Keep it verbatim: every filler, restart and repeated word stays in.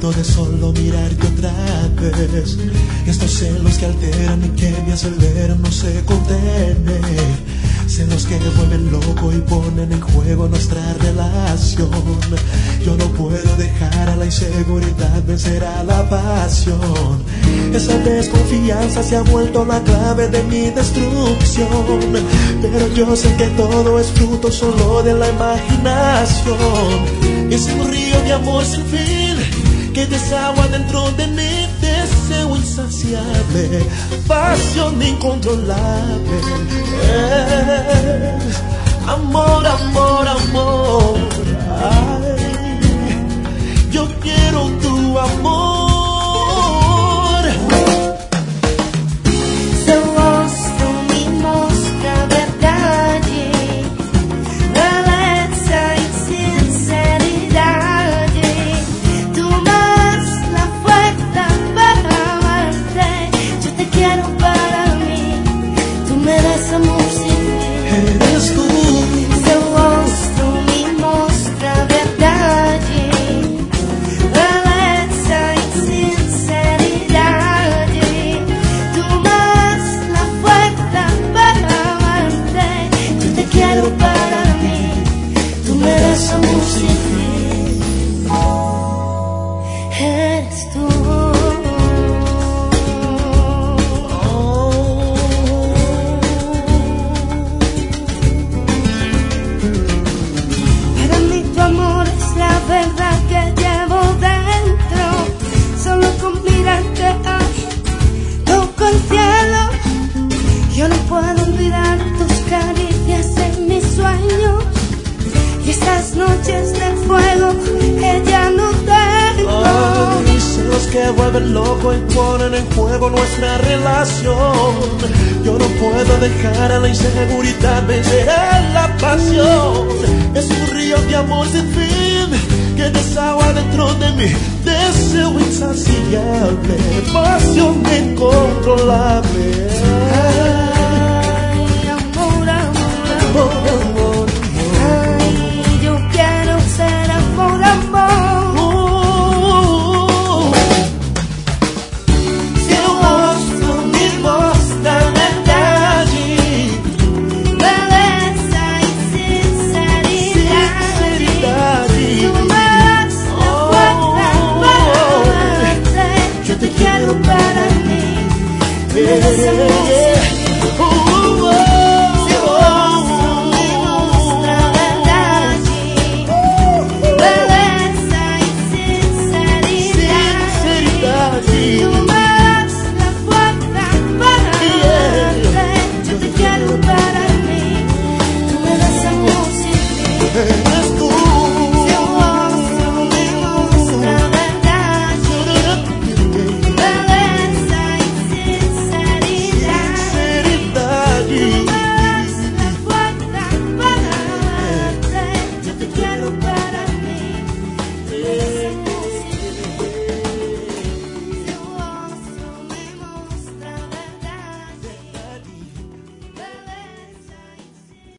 harto de solo mirarte otra vez. Estos celos que alteran y que me aceleran no se contienen. Celos que vuelven loco y ponen en juego nuestra relación. Yo no puedo dejar a la inseguridad vencer a la pasión. Esa desconfianza se ha vuelto la clave de mi destrucción. Pero yo sé que todo es fruto solo de la imaginación. Es un río de amor sin fin que desagua dentro de mí. Deseo insaciable, pasión incontrolable. Eh, amor, amor, amor. Ay, yo quiero tu amor. Seu rosto me mostra a verdade, beleza e sinceridade. Tu más la fuerza para amarte. Yo te quiero para mí. Tú me das amor sin fin. Eres tú. Seu rosto me mostra a verdade, beleza e sinceridade. Tu más la fuerza para amarte. Yo te quiero para mí. Tú me das amor sin fin. Eres tú. Para mí tu amor es la verdad que llevo dentro. Solo con mirarte ay, toco el cielo. Yo no puedo olvidar tus caricias en mis sueños y esas noches de fuego que ya no tengo. Ay, celos que vuelven loco y ponen en juego nuestra relación. Yo no puedo dejar a la inseguridad vencer a la pasión. Es un río de amor sin fin que desagua dentro de mí. Deseo insaciable, pasión incontrolable.